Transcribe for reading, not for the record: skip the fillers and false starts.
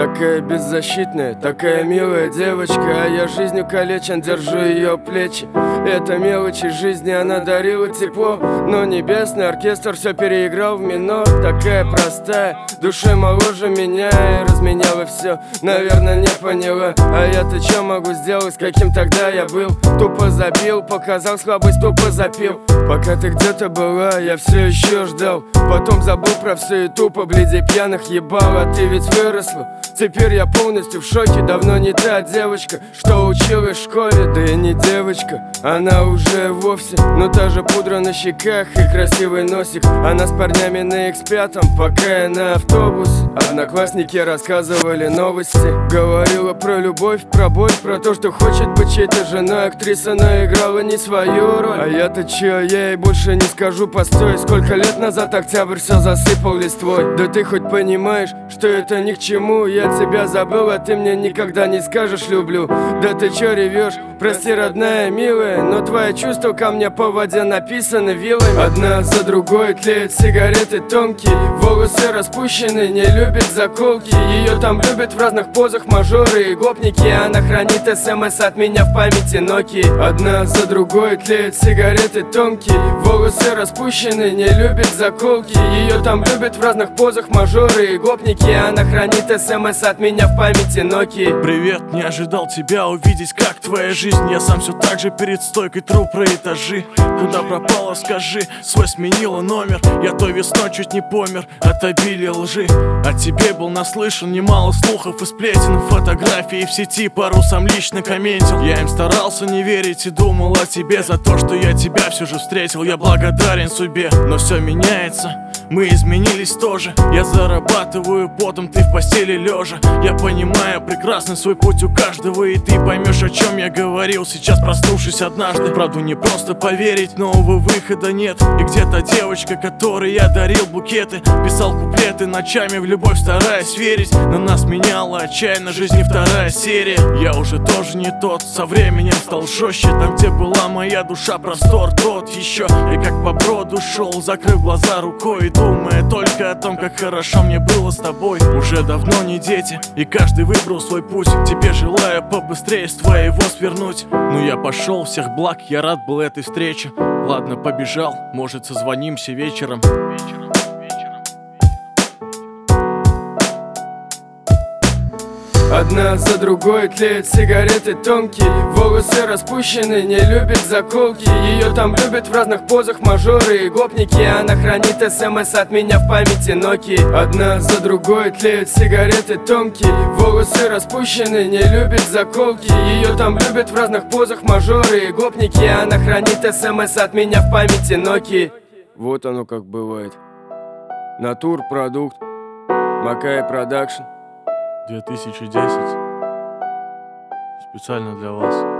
Такая беззащитная, такая милая девочка, а я жизнью калечен, держу ее плечи. Это мелочи жизни, она дарила тепло, но небесный оркестр все переиграл в минор. Такая простая, душой моложе меня, и разменяла все, наверное, не поняла. А я-то что могу сделать, с каким тогда я был? Тупо забил, показал слабость, тупо запил. Пока ты где-то была, я все еще ждал. Потом забыл про все и тупо, бледи пьяных ебал. А ты ведь выросла, теперь я полностью в шоке. Давно не та девочка, что училась в школе. Да и не девочка, она уже вовсе. Но та же пудра на щеках и красивый носик. Она с парнями на X5, пока я на автобус. Одноклассники рассказывали новости. Говорила про любовь, про боль, про то, что хочет быть чьей-то женой. Актриса, но играла не свою роль. А я-то чё, я ей больше не скажу, постой. Сколько лет назад октябрь все засыпал листвой. Да ты хоть понимаешь, что это ни к чему. Я тебя забыл, а ты мне никогда не скажешь люблю. Да ты чё ревешь? Прости, родная, милая, но твои чувства ко мне по воде написаны вилами. Одна за другой тлеют сигареты тонкие. Волосы распущены, не любит заколки. Ее там любят в разных позах мажоры и гопники. Она хранит СМС от меня в памяти Nokia. Одна за другой тлеют сигареты тонкие. Волосы распущены, не любит заколки. Ее там любят в разных позах мажоры и гопники. Она хранит СМС от меня в памяти Nokia. Привет, не ожидал тебя увидеть, как твоя жизнь. Я сам все так же перед стойкой тру про этажи. Куда пропала, скажи, свой сменила номер. Я той весной чуть не помер от обилия лжи. О тебе был наслышан немало слухов и сплетен. Фотографии в сети пару сам лично комментил. Я им старался не верить и думал о тебе. За то, что я тебя все же встретил, я благодарен судьбе. Но все меняется, мы изменились тоже. Я зарабатываю потом, ты в постели лежа. Я понимаю прекрасно свой путь у каждого, и ты поймешь, о чем я говорил, сейчас проснувшись однажды. Правду не просто поверить, нового выхода нет. И где-то девочка, которой я дарил букеты, писал куплеты ночами в любовь, стараясь верить. Но нас меняла отчаянно жизнь, и вторая серия. Я уже тоже не тот, со временем стал жестче. Там, где была моя душа, простор тот еще. И как по броду шел, закрыв глаза рукой, думая только о том, как хорошо мне было с тобой. Уже давно не дети, и каждый выбрал свой путь. Тебе желаю побыстрее с твоего свернуть. Ну я пошел, всех благ, я рад был этой встрече. Ладно, побежал, может созвонимся вечером. Одна за другой тлеют сигареты тонкие. Волосы распущены, не любит заколки. Ее там любят в разных позах мажоры и гопники. Она хранит СМС от меня в памяти Nokia. Одна за другой тлеют сигареты тонкие. Волосы распущены, не любит заколки. Ее там любят в разных позах мажоры и гопники. Она хранит СМС от меня в памяти Nokia. Вот оно как бывает. Натурпродукт, Макай Продакшн, 2010. Специально для вас.